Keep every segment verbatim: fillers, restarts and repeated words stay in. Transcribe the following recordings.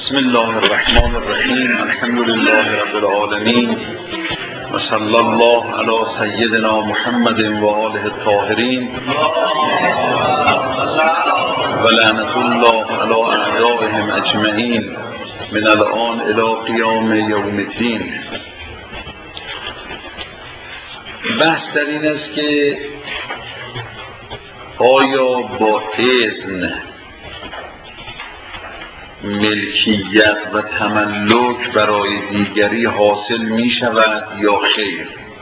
بسم الله الرحمن الرحیم. الحمد لله رب العالمین و صلی الله علی سیدنا محمد و آله الطاهرین و لعنت الله علی اعدائهم اجمعین من الآن الی قیام یوم الدین. بحث در این است که آیا با اذن ملکیت و تملک برای دیگری حاصل می شود یا خیر؟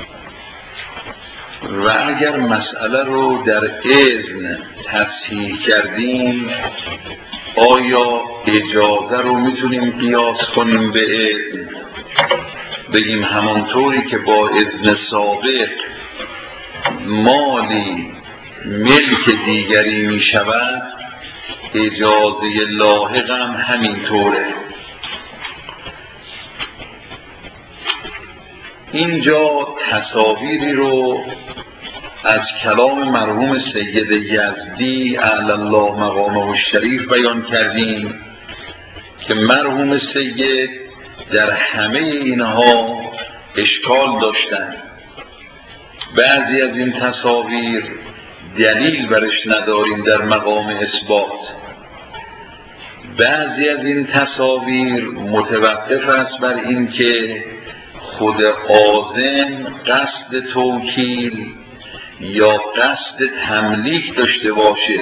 و اگر مسئله رو در اذن تصحیح کردیم، آیا اجازه رو میتونیم قیاس کنیم به اذن؟ بگیم همانطوری که با اذن سابق مالی ملک دیگری می شود، اجازه لاحق هم همینطوره. اینجا تصاویری رو از کلام مرحوم سید یزدی اعلی الله مقامه الشریف بیان کردیم که مرحوم سید در همه اینها اشکال داشتن. بعضی از این تصاویر دلیل برش نداریم در مقام اثبات، بعضی از این تصاویر متوقف است بر این که خود آذن قصد توکیل یا قصد تملیک داشته باشه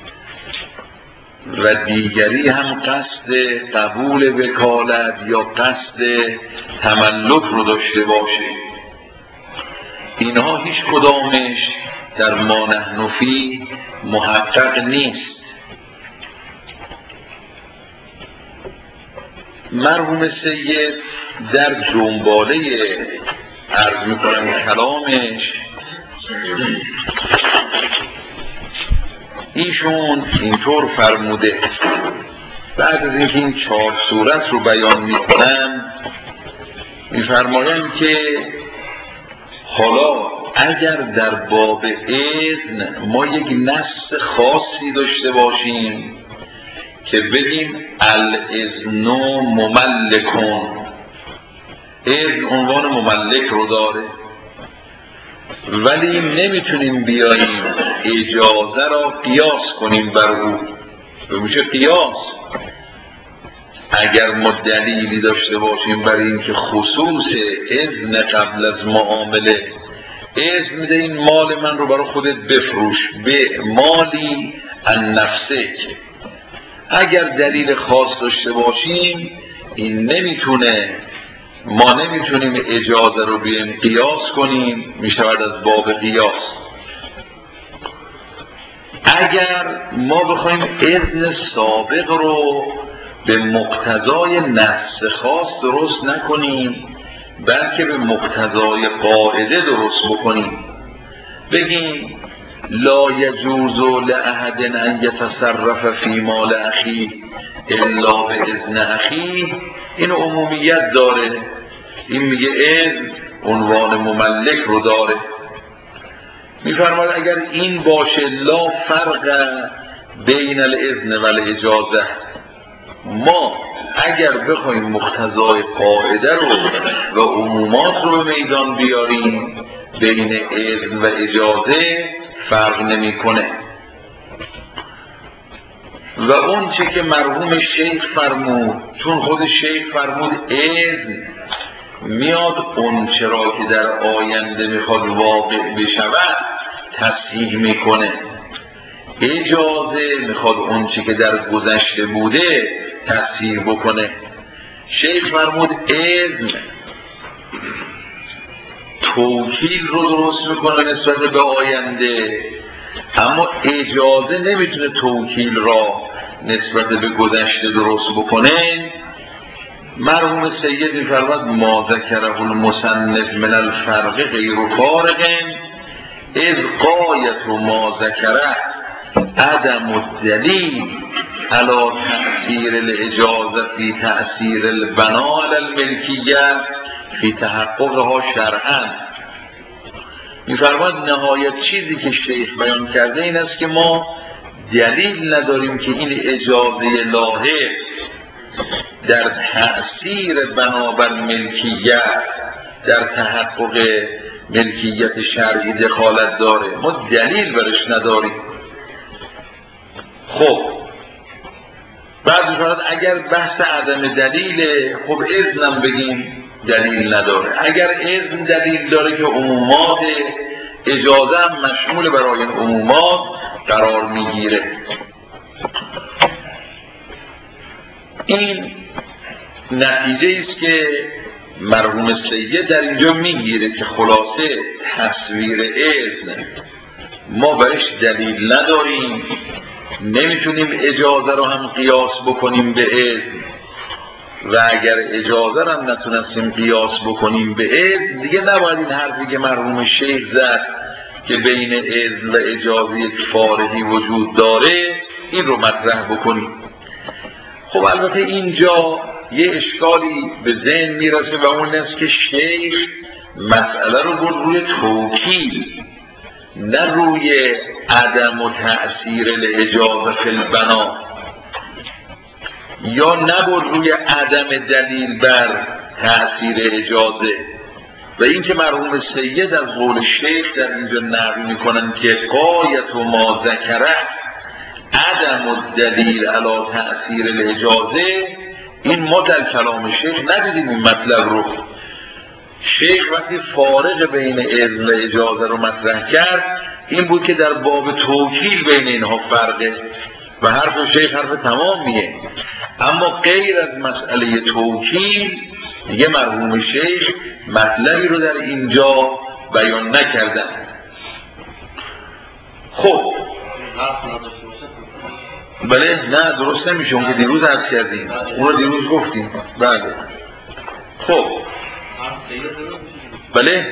و دیگری هم قصد قبول وکالت یا قصد تملک رو داشته باشه. اینها هیچ کدامش در ما نحن فیه محقق نیست. مرحوم سید در جنباله عرض میکنم کلامش ایشون اینطور فرموده، بعد از اینکه این چهار صورت رو بیان میکنن میفرمایند که حالا اگر در باب اذن ما یک نص خاصی داشته باشیم که بگیم الاذن مملکون، اذن عنوان مملک رو داره، ولی نمیتونیم بیاییم اجازه را قیاس کنیم بر او، میشه قیاس اگر ما دلیلی داشته باشیم برای اینکه خصوص اذن قبل از معامله اذن میده این مال من رو برای خودت بفروش به مالی ان نفسک، اگر دلیل خاص داشته باشیم این نمیتونه، ما نمیتونیم اجازه رو بیایم قیاس کنیم، میشود از باب قیاس. اگر ما بخوایم اذن سابق رو به مقتضای نص خاص درست نکنیم بلکه به مقتضای قاعده درست بکنیم، بگیم لا یجوز لأحد ان یتصرف فی مال اخیه الا باذن اخیه، این عمومیت داره، این میگه اذن عنوان مملک رو داره. میفرماید اگر این باشه لا فرق بین الاذن و الاجازه، ما اگر بخوایم مقتضای قاعده رو و عمومات رو به میدان بیاریم بین اذن و اجازه فرق نمی کنه. و اون چه که مرحوم شیخ فرمود، چون خود شیخ فرمود اذن میاد اون چرا که در آینده میخواد واقع بشود تصحیح میکنه، اجازه میخواد اون چه که در گذشته بوده تصحیح بکنه. شیخ فرمود اذن توکیل رو درست میکنه نسبت به آینده، اما اجازه نمیتونه توکیل را نسبت به گذشته درست بکنه. مرحوم سید میفرماد ما ذکره المصنف من الفرق غیر فارق اذ غایت ما ذکره عدم الدلیل علی تأثیر الاجازه فی تأثیر البناء علی الملکیه فی تحققها شرعا. میفرماد نهایت چیزی که شیخ بیان کرده این است که ما دلیل نداریم که این اجازه لاحق در تأثیر بنابر ملکیت در تحقق ملکیت شرعی دخالت داره، ما دلیل برش نداریم. خب بعد می‌فرماید اگر بحث عدم دلیله، خب اذنم بگیم دلیل نداره. اگر اذن دلیل داره که عمومات اجازه هم مشمول برای این عمومات قرار میگیره. این نتیجه است که مرحوم سید در اینجا میگیره که خلاصه تصویر اذن ما برش دلیل نداریم، نمیتونیم اجازه رو هم قیاس بکنیم به اذن، و اگر اجازه رو هم نتونستیم قیاس بکنیم به اذن، دیگه نباید این حرفی که مرحوم شیخ زد که بین اذن و اجازه یک فارقی وجود داره این رو مطرح بکنیم. خب البته اینجا یه اشکالی به ذهن میرسه و اون است که شیخ مسئله رو برد روی توکیل، نه روی عدم و تأثیر الاجازه فی البنا، یا نبرد روی عدم دلیل بر تأثیر اجازه. و این که مرحوم سید از قول شیخ در اینجا نقل میکنن که غایت و ما ذکره عدم و دلیل علی تأثیر الاجازه، این ما در کلام شیخ ندیدیم این مطلب رو. شیخ وقتی فارق بین اذن و اجازه رو مطرح کرد این بود که در باب توکیل بین اینها فرقه و حرف شیخ حرف تمامیه، اما غیر از مسئله توکیل دیگه مرحوم شیخ مطلبی رو در اینجا بیان نکردن. خب بله نه درست نمیشه، اون که دیروز عرض کردیم، اون رو دیروز گفتیم. بله خب بله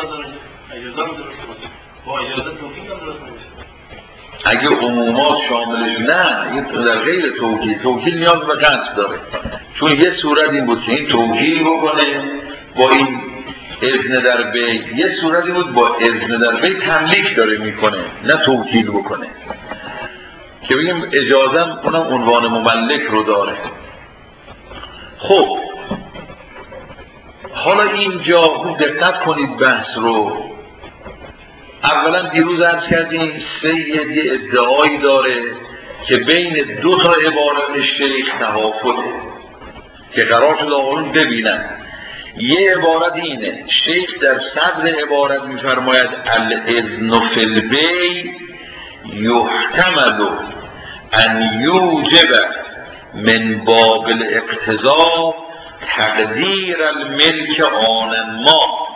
اگه عمومات شاملش نه، در غیر توکیل، توکیل نیاز به قصد داره، چون یه صورت این بود که این توکیل بکنه با این اذن در بی، یه صورتی بود با اذن در بی تملیک داره میکنه نه توکیل بکنه، که بگیم اجازم اونم عنوان مملک رو داره. خب حالا اینجا خوب دقت کنید بحث رو. اولا دیروز عرض کردیم سید یه ادعایی داره که بین دو تا عبارت شیخ تفاوته که قرار شد آقایون ببینن. یه عبارت اینه، شیخ در صدر عبارت میفرماید الاذن فی البیع یحتمل ان یوجب من باب الاقتضا تقدیر الملک آن ما.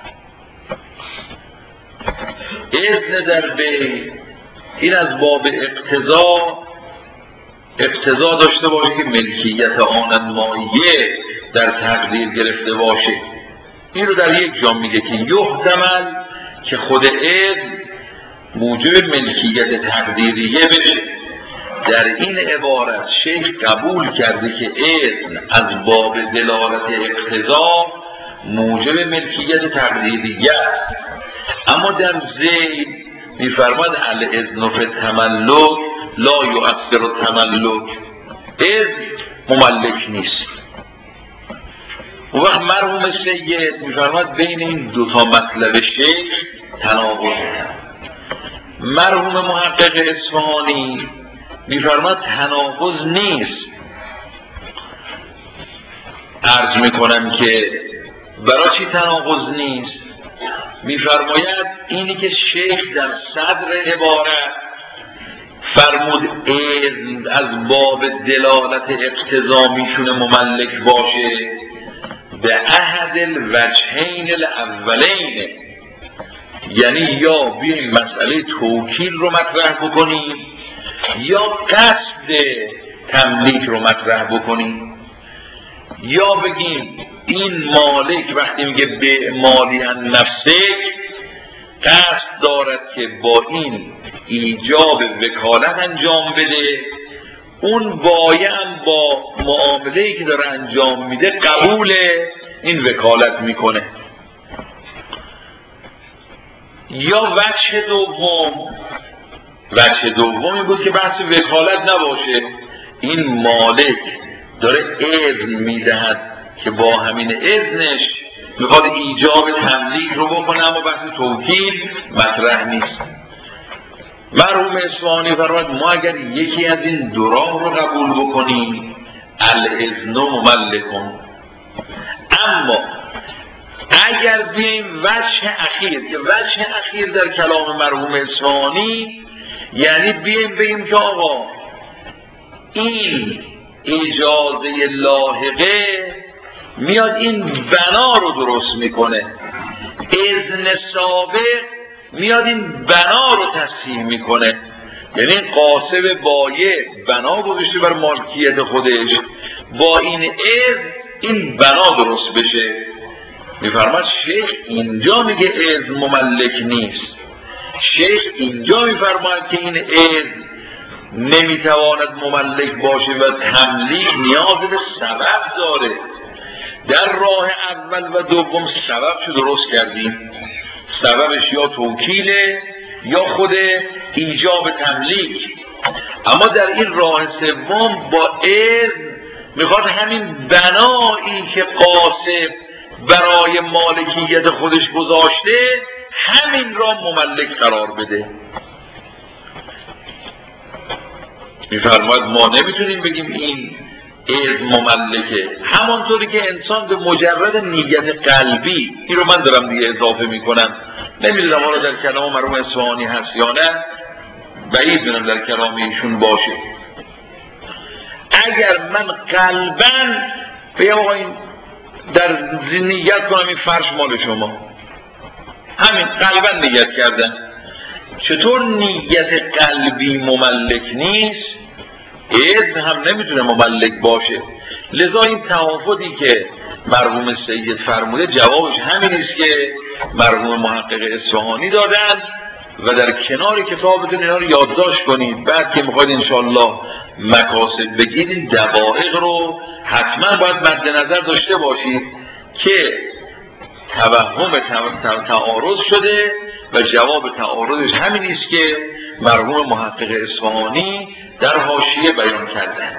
اذن در بی این از باب اقتضا اقتضا داشته باشه که ملکیت آن مایه در تقدیر گرفته باشه. این رو در یک جا میگه که یحتمل که خود اذن موجب ملکیت تقدیریه بشه. در این عبارت شیخ قبول کرده که اذن از باب دلالت اقتضا موجب ملکیت تقدیریه است، اما در زید میفرماد الاذن فی التملک لا یؤثر التملک، اذن مملک نیست. اون وقت مرحوم سید میفرماد بین این دوتا مطلب شیخ تناقض. مرحوم محقق اصفهانی میفرماد تناقض نیست. عرض میکنم که برای چی تناقض نیست؟ میفرماید اینی که شیخ در صدر عبارت فرمود اذن از باب دلالت اقتضا میتونه مملک باشه به احد الوجهین الاولین، یعنی یا بیاییم مسئله توکیل رو مطرح بکنیم یا قصد تملیک رو مطرح بکنیم، یا بگیم این مالک وقتی میگه به مالی ان نفسک قصد دارد که با این ایجاب وکالت انجام بده، اون باید با معامله‌ای که داره انجام میده قبول این وکالت میکنه. یا وجه دوم وجه دوم این بود که بحث وکالت نباشه، این مالک داره اذن میدهد که با همین اذنش میخواد ایجاب تملیک رو بکنه، اما بحث توکیل مطرح نیست. مرحوم اصفهانی فرمود ما اگر یکی از این دو راه رو قبول بکنیم الاذن مملکون، اما اگر بیاییم وجه اخیر، که وجه اخیر در کلام مرحوم اصفهانی یعنی بیاییم بگیم که آقا این اجازه لاحقه میاد این بنا رو درست میکنه، اذن سابق میاد این بنا رو تصحیح میکنه. یعنی قاسم بایع بنا گذاشته بر مالکیت خودش، با این اذن این بنا درست بشه. میفرماد شیخ اینجا میگه اذن مملک نیست، شیخ اینجا میفرماد که این اذن نمیتواند مملک باشه و تملیک نیاز به سبب داره. در راه اول و دوم سبب شو درست کردیم، سببش یا توکیله یا خود ایجاب تملیک. اما در این راه سوم با اذن میخواد همین بنایی که قاسم برای مالکیت خودش گذاشته همین را مملک قرار بده. میفرماید ما نمیتونیم بگیم این اذن مملکه، همانطوری که انسان به مجرد نیت قلبی، این رو من دارم دیگه اضافه میکنم، نمیدونم حالا در کلام مرحوم اصفهانی هست یا نه، بعید میدونم در کلام ایشون باشه. اگر من قلباً بگم آقا این در نیت کنم این فرش مال شما، همین قلباً نیت کردن، چطور نیت قلبی مملک نیست اذن هم نمیتونه مملک باشه؟ لذا این توافدی که مرحوم سید فرموده جوابش همین است که مرحوم محقق اصفهانی دادن و در کنار کتابتون اینا رو یادداشت کنید. بعد که میخواید انشالله مقاصد بگید این دقایق رو حتما باید مد نظر داشته باشید که توهم تعارض شده و جواب تعارضش همین است که مرحوم محقق اصفهانی در حاشیه بیان کردن.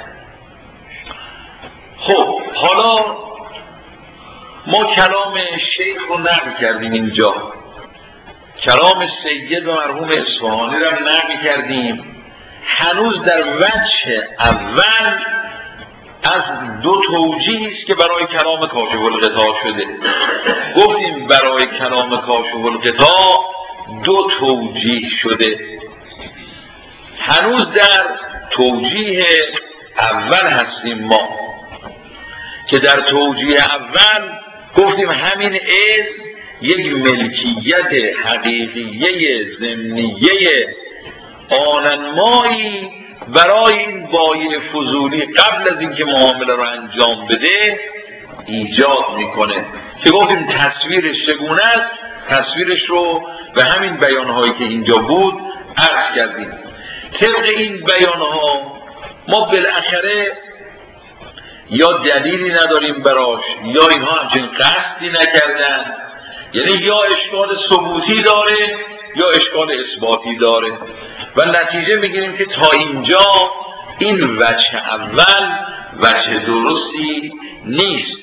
خب حالا ما کلام شیخ رو نقل کردیم، اینجا کلام سید و مرحوم اصفهانی رو نقل کردیم. هنوز در وجه اول از دو توجیه است که برای کلام کاشف الغطا شده. گفتیم برای کلام کاشف الغطا دو توجیه شده، هنوز در توجیه اول هستیم ما، که در توجیه اول گفتیم همین اذن یک ملکیت حقیقیه ضمنیه آننمایی برای این بایع فضولی قبل از اینکه معامله رو انجام بده ایجاد میکنه، که گفتیم تصویرش چگونه است. تصویرش رو به همین بیانهایی که اینجا بود عرض کردیم. طبق این بیانها ما بالاخره یا دلیلی نداریم براش، یا اینها همچنین قصدی نکردن، یعنی یا اشکال ثبوتی داره یا اشکال اثباتی داره و نتیجه میگیریم که تا اینجا این وجه اول وجه درستی نیست.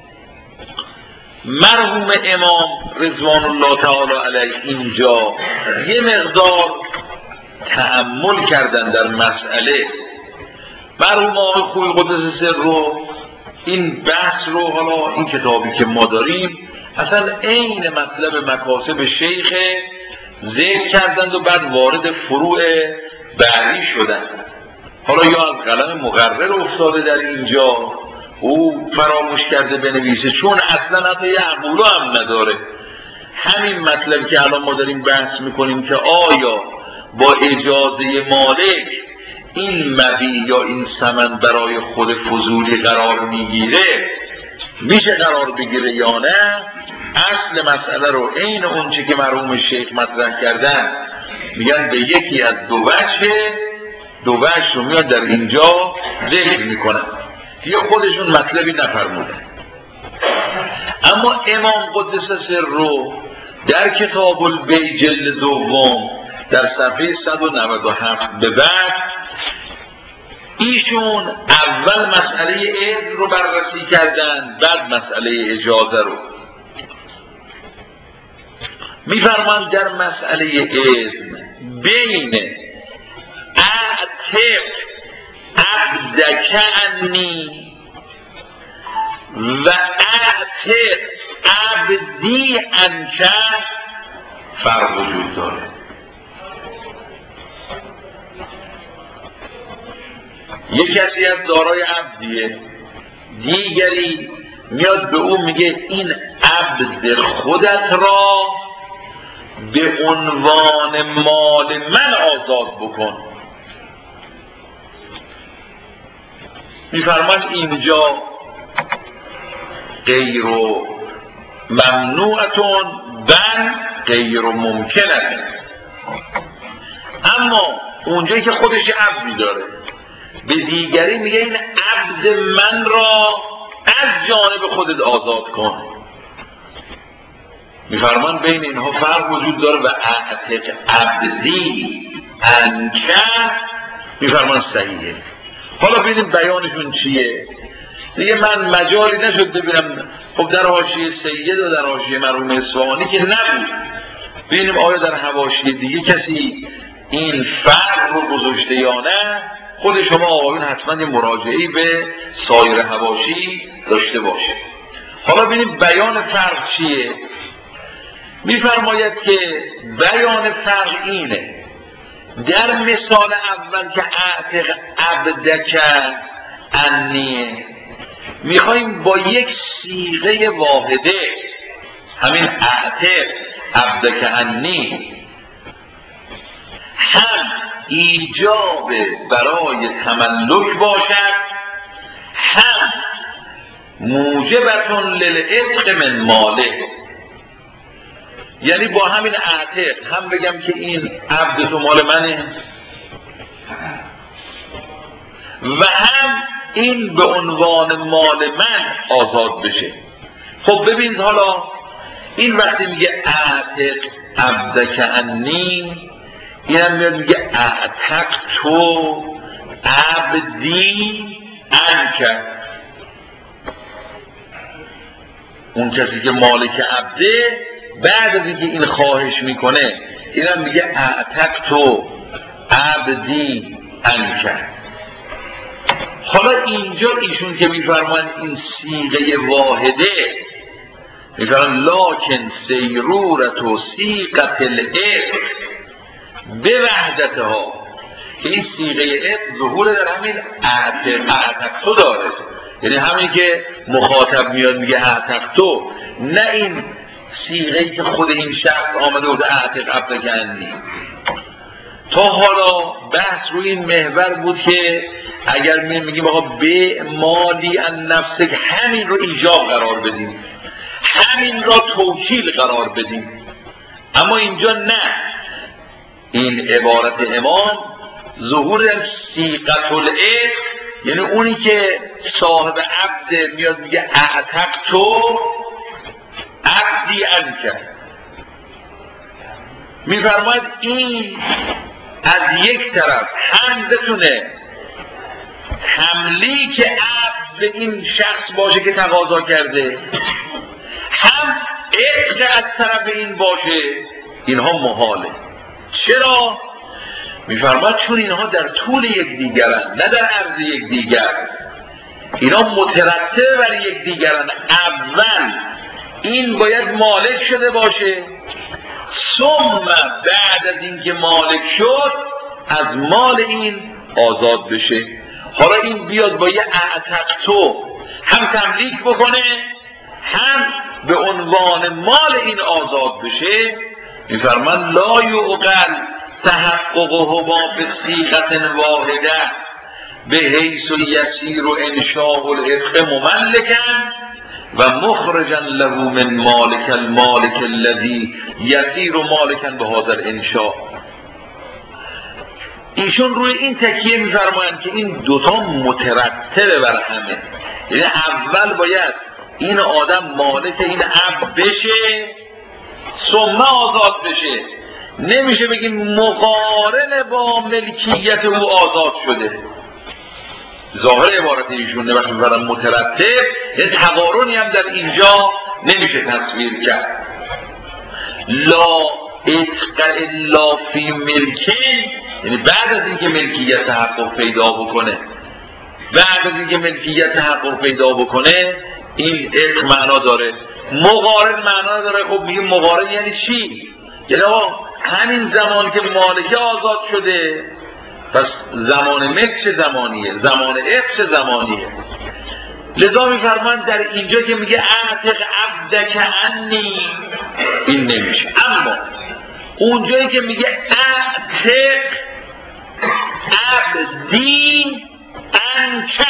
مرحوم امام رضوان الله تعالی علیه اینجا یه مقدار تأمل کردن در مسئله. مرحوم آقای خویی قدس سر رو این بحث رو، حالا این کتابی که ما داریم اصلا عین مطلب مکاسب شیخ ذکر کردند و بعد وارد فروع بعدی شدند. حالا یا از قلم مقرر افتاده در اینجا، او فراموش کرده بنویسه، چون اصلا حتی یه عقولو هم نداره. همین مطلب که الان ما داریم بحث میکنیم که آیا با اجازه مالک این مبیع یا این ثمن برای خود فضولی قرار میگیره، میشه قرار بگیره یا نه، اصل مسئله رو عین اونچه که مرحوم شیخ مطرح کردن میگن به یکی از دو وجه دو وجه رو میاد در اینجا ذکر میکنن، یه خودشون مطلبی نفرمودن. اما امام قدس سر رو در کتاب البیع جلد دوم در صفحه صد و نود و هفت به بعد ایشون اول مسئله اذن رو بررسی کردن، بعد مسئله اجازه رو. میفرمایند در مسئله اذن بین اعتق عبدک عنی و اعتق عبدی عنک فرق وجود داره. یک کسی از دارای عبدیه، دیگری میاد به اون میگه این عبد خودت را به عنوان مال من آزاد بکن. میفرمان اینجا غیر ممنوعتون بل غیر ممکنه، اما اونجایی که خودش عبدی داره به دیگری میگه این عبد من را از جانب خودت آزاد کن. میفرمان بین اینها فرق وجود داره و اعتق عبدی عنک میفرمان صحیحه. حالا ببینیم بیانشون چیه. دیگه من مجالی نشد ببینم خب در حاشیه سید و در حاشیه مرحوم اصفهانی که نبود، ببینیم آیا در حواشی دیگه کسی این فرق رو گذاشته یا نه. خود شما آقایون حتما یه مراجعه‌ای به سایر حواشی داشته باشه. حالا ببینیم بیان فرق چیه. میفرماید که بیان فرق اینه در مثال اول که اعتق عبدک عنی میخوایم با یک صیغه واحده، همین اعتق عبدک عنی، هم ایجاب برای تملک باشد، هم موجبتون للعتق من ماله. یعنی با همین اعتق هم بگم که این عبد تو مال منه و هم این به عنوان مال من آزاد بشه. خب ببینید حالا این وقتی میگه اعتق عبدک عنی، اینم میاد میگه اعتق تو عبدی عنک. اون کسی که مالک عبده بعد از اینکه این خواهش میکنه اینم میگه اعتق تو عبدی عنک. حالا اینجا ایشون که میفرمان این صیغه واحده، میفرمان لکن سیرورت و صیغت العتق به وحدتها، این صیغه عتق ظهور در همین اعتق اعتق تو داره، یعنی همین که مخاطب میاد میگه اعتق تو، نه این صیغه‌ای که خود این شخص آمده بود اعتق عبدک عنی. تا حالا بحث روی این محور بود که اگر میگیم آقا به مالی ان نفسک، همین رو ایجاب قرار بدیم، همین را توکیل قرار بدیم. اما اینجا نه، این عبارت امام ظهور صیغه العتق، یعنی اونی که صاحب عبد میاد میگه اعتق تو عبدی عنک، میفرماید این از یک طرف هم بتونه تملیک عبد به این شخص باشه که تقاضا کرده، هم عتق از طرف این باشه. اینها محاله. چرا؟ میفرماید چون اینها در طول یک دیگرن، نه در عرض یک دیگر. اینا مترتب بر یک دیگرن. اول این باید مالک شده باشه، ثم بعد از اینکه مالک شد از مال این آزاد بشه. حالا این بیاد با یه اعتق تو هم تملیک بکنه، هم به عنوان مال این آزاد بشه. میفرمان لا یعقل تحققه ما به صیغه واحده به حیث یسیر و انشاء العتق مملکا و مخرجا له من مالک المالک الذی یسیر مالکا به هذا الانشاء. ایشون روی این تکیه میفرمایند که این دوتا مترتبه بر همه، یعنی اول باید این آدم مالک این عبد بشه ثم آزاد بشه. نمیشه بگیم مقارن با ملکیت او آزاد شده. ظاهر عبارت ایشونه وقتی می‌فرمایند مترتب، یه تقارنی هم در اینجا نمیشه تصویر کرد. لا اتق الا فی ملکین، یعنی بعد از اینکه ملکیت تحقق پیدا بکنه، بعد از اینکه ملکیت تحقق پیدا بکنه این اتق معنا داره. مقارن معنا داره. خب میگه مقارن یعنی چی؟ یعنی آقا همین زمان که مالکه آزاد شده، پس زمان ملک چه زمانیه؟ زمان اتق چه زمانیه؟ لذا میفرمایند در اینجا که میگه اعتق عبدک عنی، این نمیشه. اما اونجایی که میگه اعتق عبدی عنک،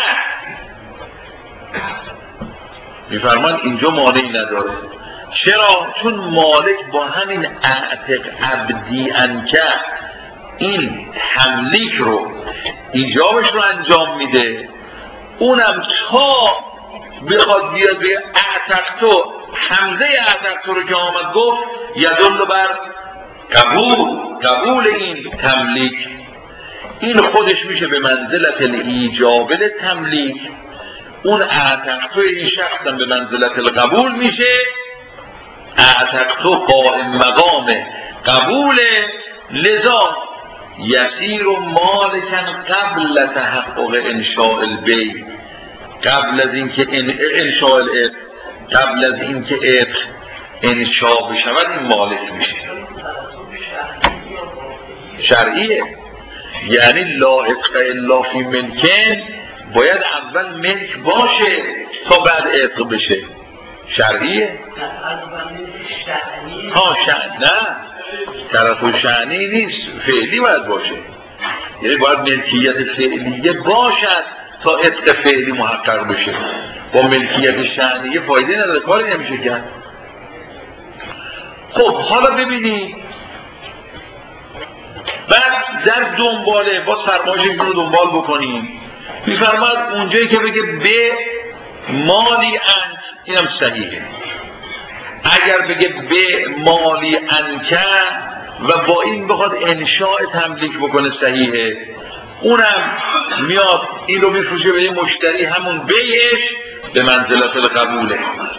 میفرمایند اینجا مانعی نداره. چرا؟ چون مالک با همین اعتق عبدی عنک این تملیک رو ایجابش رو انجام میده. اونم تا بخواد بیاد به اعتقتو، حمزه اعتقتو رو که آمد گفت یدل بر قبول قبول این تملیک، این خودش میشه به منزلت الایجاب تملیک. اون اعتقتو این شخص به منزلت القبول میشه. اعتقتو قائم مقام قبول. لذا یسیر و مالکن قبل تحقق انشاء البی، قبل از اینکه انشاء العتق، قبل از اینکه عتق انشاء بشود این مالک میشه. شرعیه. یعنی لا عتق الا فی ملکین، باید اول ملک باشه تا بعد عتق بشه. شرعیه. ها شأن نه، طرف شأنی نیست، فعلی باید باشه. یعنی باید ملکیت فعلیه باشد تا عتق فعلی محقق بشه. با ملکیت شأنیه فایده نداره، کاری نمیشه کرد. خب حالا ببینید بعد در دنباله با سرمایه‌شون رو دنبال بکنیم. میفرماد اونجایی که بگه به مالی انک، اینم صحیحه. اگر بگه به مالی انک و با این بخواد انشاء تملیک بکنه صحیحه. اونم میاد این رو میفروشه به یه مشتری، همون بیعش به منزلت القبوله.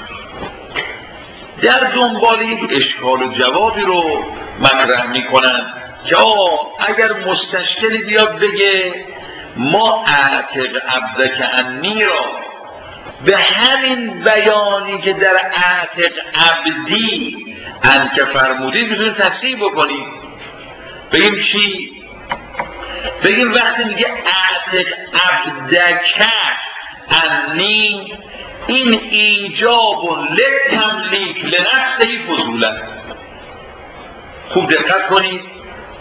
در دنبال یک اشکال و جوابی رو مطرح میکنن که اگر مستشکلی بیاد بگه ما اعتق عبدک عنی را به همین بیانی که در اعتق عبدی انک فرمودید میتونیم تصحیح بکنیم. بگیم چی؟ بگیم وقتی میگه اعتق عبدک عنی، این ایجاب لتملیک لنفسه فضولا. خوب دقت کنید،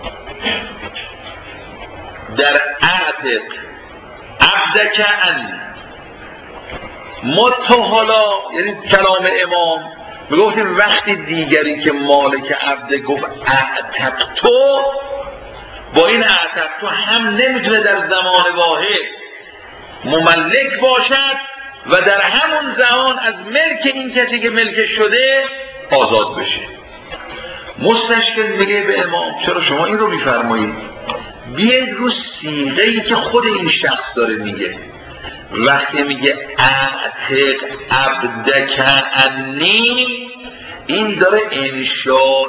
در اعتق عبدک عنی ما تو حالا، یعنی کلام امام میگفتیم وقتی دیگری که مالک عبد گفت اعتق تو، با این اعتق تو هم نمیتونه در زمان واحد مملک باشد و در همون زمان از ملک این کسی که ملک شده آزاد بشه. مستشکل میگه به امام چرا شما این رو میفرمایید؟ بیاید رو صیغه‌ای که خود این شخص داره میگه. وقتی میگه اعتق عبدک عنی، این داره انشاء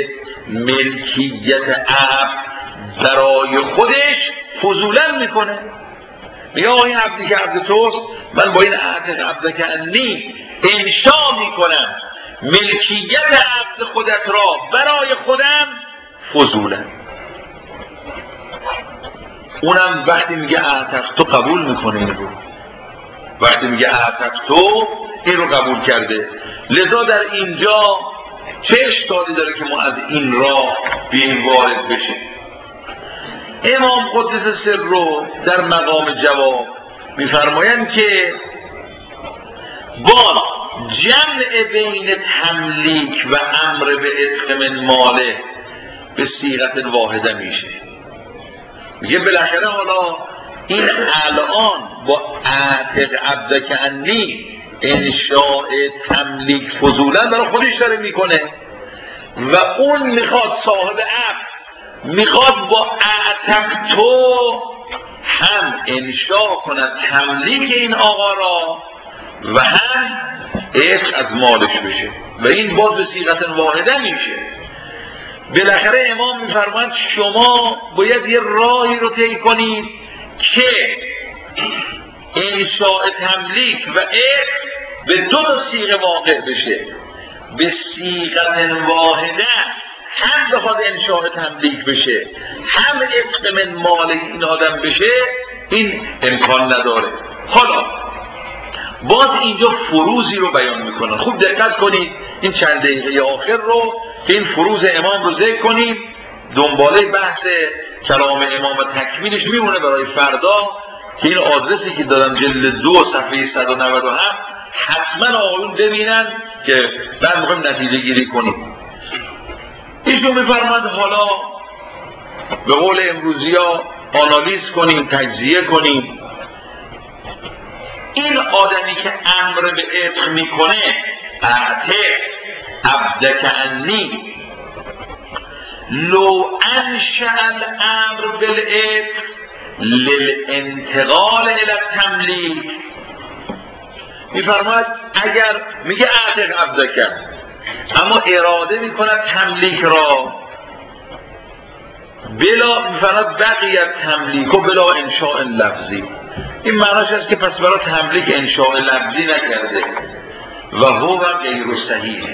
ملکیت عبد برای خودش فضولا میکنه. میگه آقا این عبدی که عبد توست، من با این اعتق عبدک عنی انشاء میکنم ملکیت عبد خودت را برای خودم فضولا. اونم وقتی میگه اعتق تو قبول میکنه این رو، وقتی میگه اعتق تو این رو قبول کرده. لذا در اینجا چه اشکالی داره که ما از این راه بیاییم وارد بشه؟ امام قدس سر رو در مقام جواب میفرمایند که با جمع بین تملیک و امر به عتق من ماله به صیغت واحده میشه. میگه بالاخره حالا این الان با اعتق عبدک عنی انشاء تملیک فضولا برای خودش داره میکنه و اون میخواد، صاحب عبد میخواد با اعتق تو هم انشا کند تملیک این آقا را و هم عتق از مالش بشه و این باز به صیغت واحده میشه. بالاخره امام میفرماید شما باید یه راهی رو طی کنید که انشاء تملیک و عتق به دو تا صیغه واقع بشه. به صیغت واحده هم بخواد انشاء تملیک بشه هم عتق من مال این آدم بشه، این امکان نداره. حالا باز اینجا فروزی رو بیان میکنن. خوب دقت کنید این چند دقیقه آخر رو که این فروز امام رو ذکر کنیم، دنباله بحث کلام امام تکمیلش میمونه برای فردا که این آدرسی که دادم جلد دو صفحه صد و نود و هفت حتما آقایون ببینن که بعد میخوایم نتیجه گیری کنیم. ایشون میفرماند حالا به قول امروزی ها آنالیز کنیم، تجزیه کنیم. این آدمی که امر به عتق میکنه، اعتق عبدک عنی لو انشأ الامر بالعتق للانتقال الى التملیک، میفرماید اگر میگه اعتق عبدک اما اراده میکند تملیک را، بلا میفرماید بقیت تملیک و بلا انشاء لفظی، این معناش است که پس برای تملیک انشاء لفظی نکرده و هو غیر صحیح.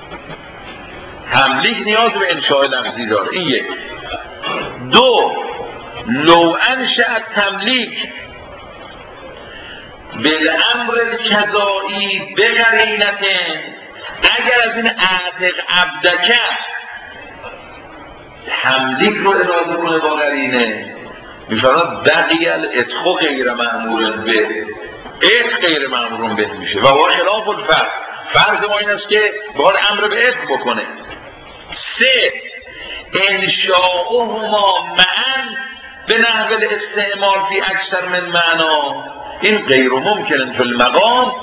تملیک نیاز به انشاء لفظی داره. این یک. دو، لو انشأ تملیک بالامر القضایی بقرینه، اگر از این اعتق عبدک تملیک رو اراده کنه با قرینه، میفرماید بقی العتق غیر مأمور به، عتق غیر مأمور به میشه و با خلاف الفرض. فرض ما این است که باید امر به عتق بکنه. سه، انشاؤهما معا به نحو الاستعمال فی اکثر من معنا، این غیر ممکن فی المقام.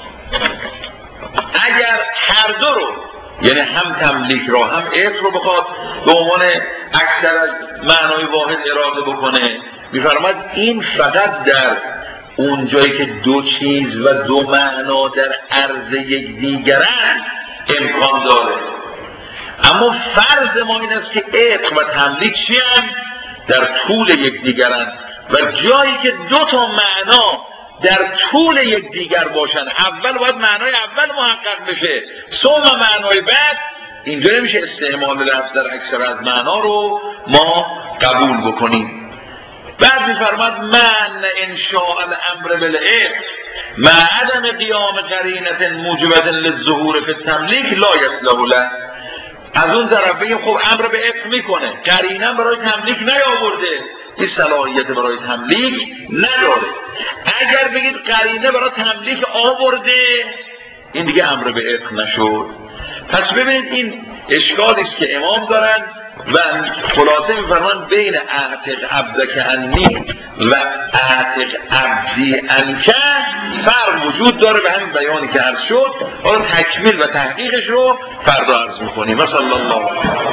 اگر هر دو رو یعنی هم تملیک را هم عتق رو بخواد به عنوان اکثر از معنای واحد اراده بکنه، میفرماید این فقط در اون جایی که دو چیز و دو معنا در عرض یک دیگرند امکان داره. اما فرض ما این است که عتق و تملیک چی هم؟ در طول یک دیگرند و جایی که دو تا معنا در طول یک دیگر باشن، اول باید معنای اول محقق بشه ثم معنای بعد، اینجا نمیشه استعمال لفظ در اکثر از معنا رو ما قبول بکنیم. بعد میفرماد من انشاء الامر بالعتق مع عدم قیام قرینه موجبه للظهور فی التملیک لا یصلح له. از اون طرف بگیم خب امر به عتق میکنه، قرینه برای تملیک نیاورده، این صلاحیت برای تملیک نداره. اگر بگید قرینه برای تملیک آورده، این دیگه امر به عتق نشد. پس ببینید این اشکالی است که امام دارن و خلاصه میفرمان بین اعتق عبدک عنی و اعتق عبدی عنک فرق وجود داره به همین بیانی که عرض شد. حالا تکمیل و تحقیقش رو فردا عرض میکنیم. مثلا الله